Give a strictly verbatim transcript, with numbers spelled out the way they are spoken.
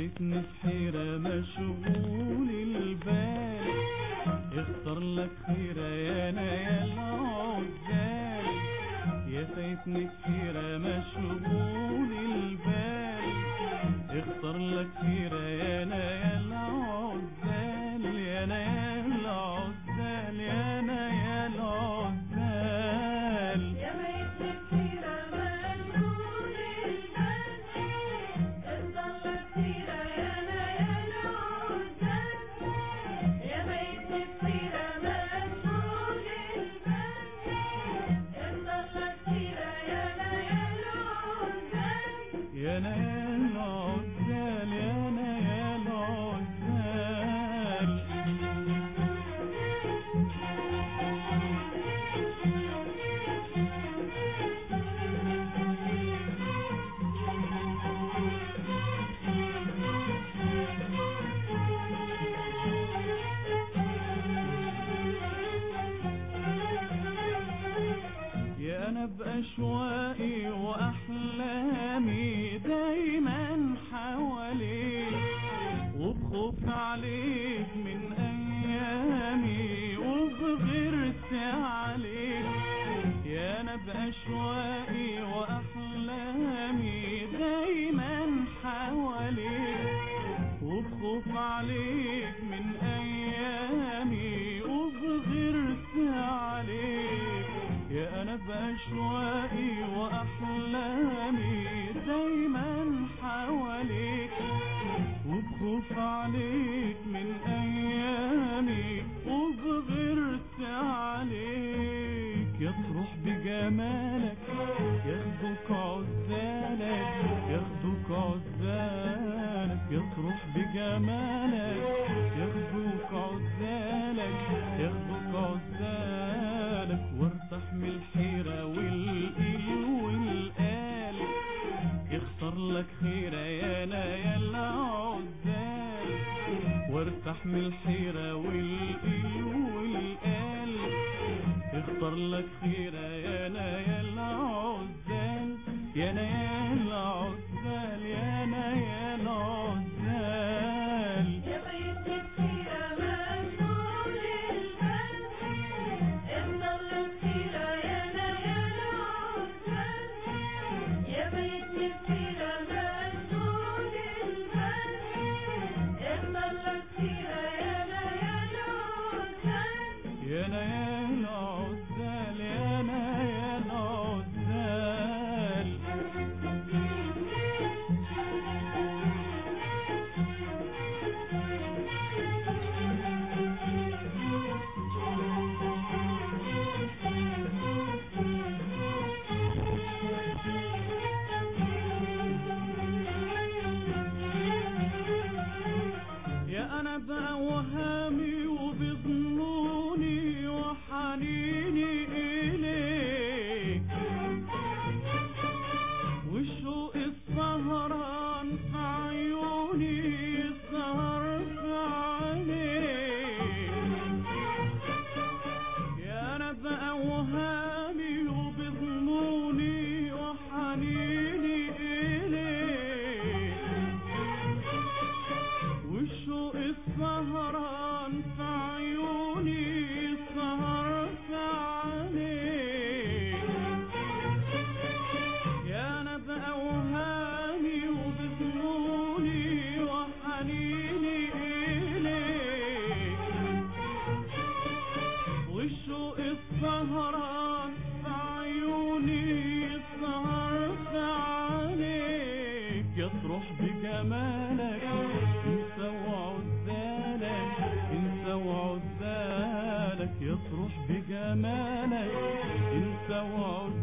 فايتني في حيرة مشغول البال، اختار لك خيرة يا نيال عزال. يا فايتني في حيرة مشغول البال، اختار لك خيرة يا نيال عزال، يا نيال عزال، يا نيال عزال. يا فايتني في حيرة مشغول البال، اختار لك خيرة يا نيال عزال. يا فايتني في حيرة مشغول البال، اختار لك خيرة يا نيال عزال. يا نيال عزال، يا نيال عزال. يا انا بأشواقي واحلامي دايما حواليك، وبخوف عليك من ايامي وبغيرت عليك. يا انا بأشواقي واحلامي دايما حواليك، وبخوف عليك من ايامي وبغيرت عليك. يا انا بأشواقي واحلامي دايما حواليك، وبخوف عليك من ايامي وبغيرت عليك. يا تروح بجمالك ياخدوك عزالك، ياخدوك عزالك. يا تروح بجمالك ياخدوك عزالك، ياخدوك عزالك. وارتاح من الحيرة والقيل والقال، يختار لك خيرة يا نيال عزال. وارتاح من الحيرة والقيل والقال، اختار لك خيرة يا نيال عزال، يا نيال عزال، يا نيال عزال. يا فايتني في حيرة مشغول البال، اختار لك خيرة يا نيال عزال. يا فايتني في حيرة مشغول البال، اختار لك خيرة يا نيال عزال. يا نيال عزال، يا نيال عزال. يا انا بأوهامي وبظنوني وحنيني اليك، والشوق السهران في عيوني سهر في عينيك. يا انا بأوهامي وبظنوني وحنيني اليك، والشوق السهران في عيوني سهر في عينيك. يا انا بأوهامي وبظنوني وحنيني اليك، والشوق السهران في عيوني سهر في عينيك. يا تروح بجمالك انسى وعزالك، انسى وعزالك. يا تروح بجمالك انسى وعزالك،